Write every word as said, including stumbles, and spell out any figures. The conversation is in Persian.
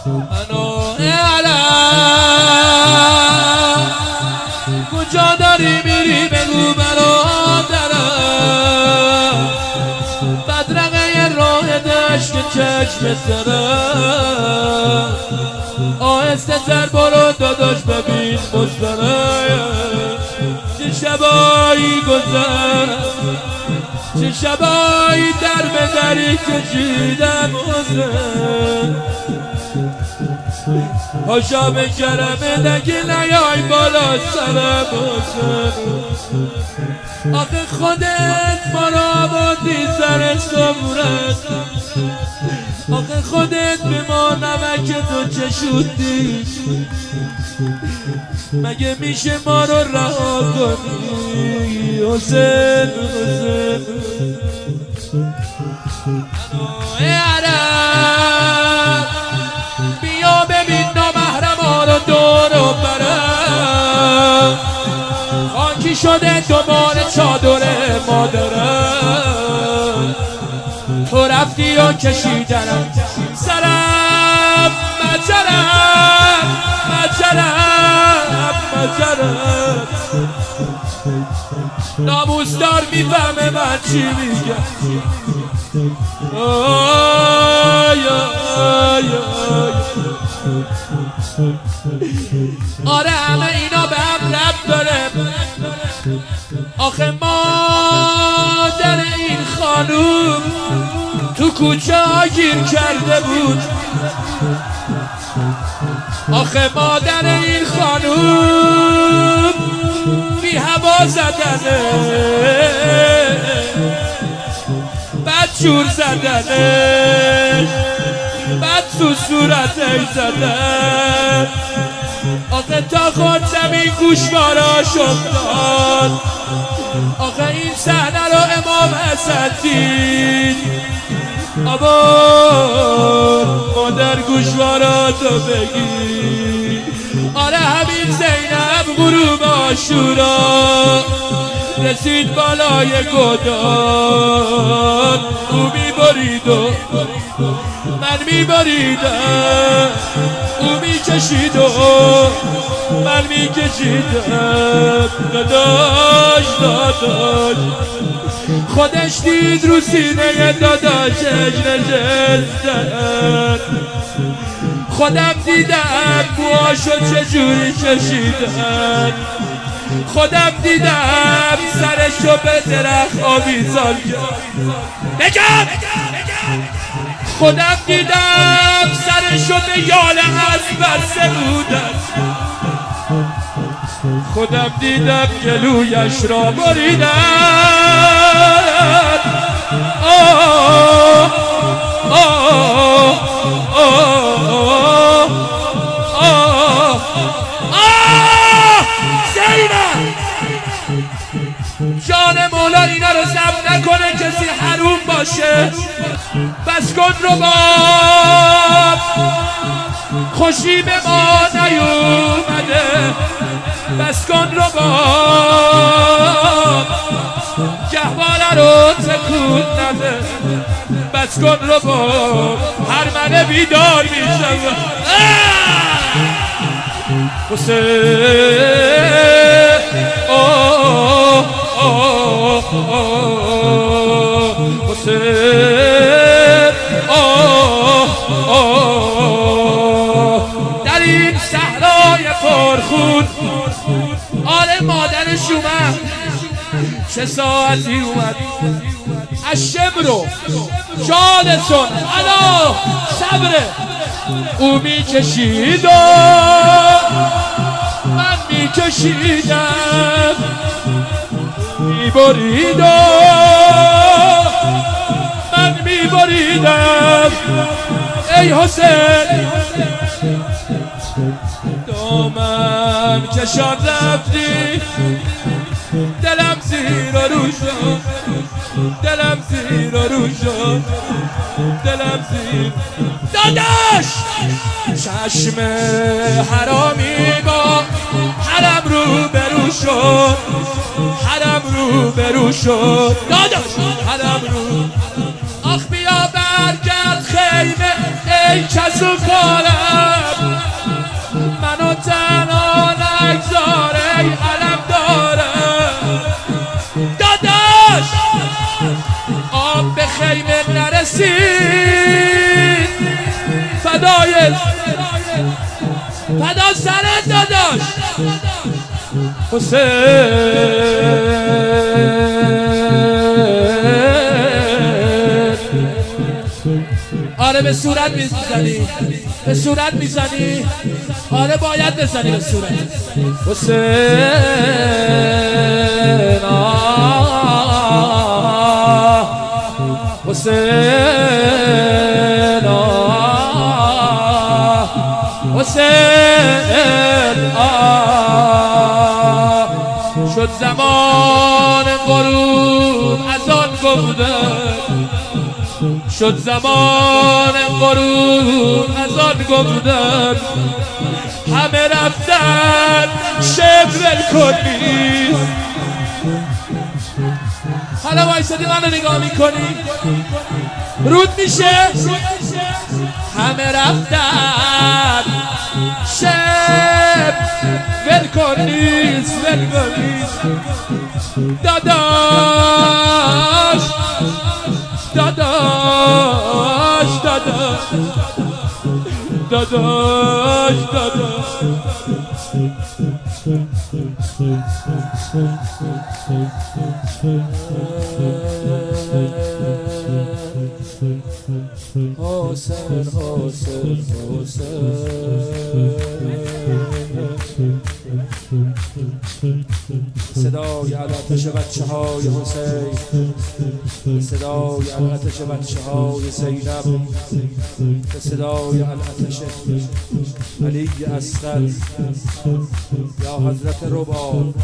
منو علم کجا داری میری بگو برادرم بدرقه راه دشت چشمت دارم آهسته تر برو داداش ببین مزدرم چه شبایی گذر چه شبایی در به دری کشیدم عذرم هاشا به کرمه نگی نیای بالا سرم حسن آخه خودت ما را آوردی سر صبرت آخه خودت به ما نمک تو چشوندی مگه میشه ما رو رها کنی حسن حسن ای عرب بیا ببین نامحرما رو دور و برم خاکی شده دوباره چادر مادرم تو رفتی و کشیدنم سرم مجرم مجرم مجرم ناموسدار میفهمه من چی میگم آی آی آی آره همه اینا به هم ربط داره آخه مادر این خانوم تو کوچه ها گیر کرده بود آخه مادر این خانوم بی هوا زدنه بد جور زدنه بد تو صورتش زدن آخه تا خود زمین گوشواراش افتاد آخه این صحنه رو امام حسن دید آبا مادر گوشواراتو بگی آره همین زینب غروب عاشورا رسید بالای گودان او میبرید و من میبریدم او میکشید و من میکشیدم داداش داداش خودش دید رو سینه داداشش نشستن خودم دیدم موهاشو چجوری کشیدن خودم دیدم سرشو به درخت آویزان کرد بگم خودم دیدم سرشو به یال اسب بسته بودن خودم دیدم گلویش را بریدن آه آه آه آه آه زینب جان مولا اینا رو ضبط نکنه کسی حروم باشه بس کن رو باب خوشی به ما نیومده بس کن رو باب گهواره رو تکون نده بس کن رو باب هر منه بیدار میشم حسین آه آه آه حسین آه آه در این صحرای پرخون آره مادرش اومد چه ساعتی اومد از شمرو جانتون الا صبره او میکشید و من میکشیدم میبرید و من میبریدم ای حسین دامم کشان رفتی دلم زیر رو شد دلم زیر رو شد دلم زیر داداش چشم حرامی با حرم رو برو شد حرم رو برو شد داداش حرم رو آخ بیا برگرد خیمه ای کس و کارم فدای فدا سرت داداش حسین. آره به صورت میزنی، به صورت میزنی، آره باید بزنی به صورت. حسین آه حسین آه حسین آه شد زمان غروب از آن گفتن، شد زمان غروب از آن گفتن، همه رفتن شب ول کنی. حالا وایسادی منو نگاه میکنی رود میشه، همه رفتن شب ول کنی ول کنی. داداش داداش داداش داداش داداش حسین حسین حسین صدای آتش بچه های حسین، صدای آتش بچه های زینب، صدای آتش علی اصغر یا حضرت رباب.